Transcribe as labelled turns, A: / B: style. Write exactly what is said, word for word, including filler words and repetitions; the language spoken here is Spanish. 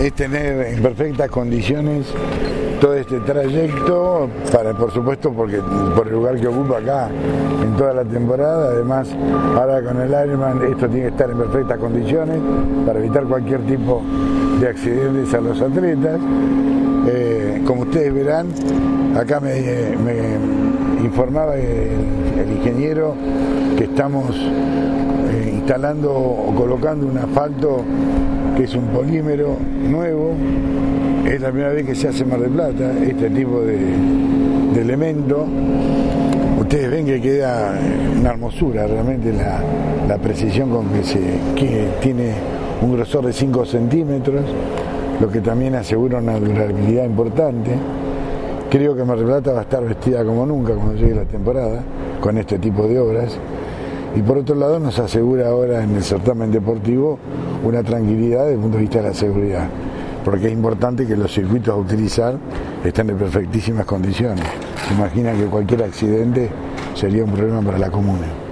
A: es tener en perfectas condiciones todo este trayecto, para, por supuesto, porque por el lugar que ocupa acá en toda la temporada. Además, ahora con el Ironman esto tiene que estar en perfectas condiciones para evitar cualquier tipo de accidentes a los atletas. Eh, como ustedes verán, acá me, me informaba el, el ingeniero que estamos eh, instalando o colocando un asfalto que es un polímero nuevo. Es la primera vez que se hace en Mar del Plata este tipo de, de elemento. Ustedes ven que queda una hermosura realmente la, la precisión con que se que tiene un grosor de cinco centímetros, lo que también asegura una durabilidad importante. Creo que Mar del Plata va a estar vestida como nunca cuando llegue la temporada con este tipo de obras. Y por otro lado nos asegura ahora en el certamen deportivo una tranquilidad desde el punto de vista de la seguridad, porque es importante que los circuitos a utilizar estén en perfectísimas condiciones. Se imagina que cualquier accidente sería un problema para la comuna.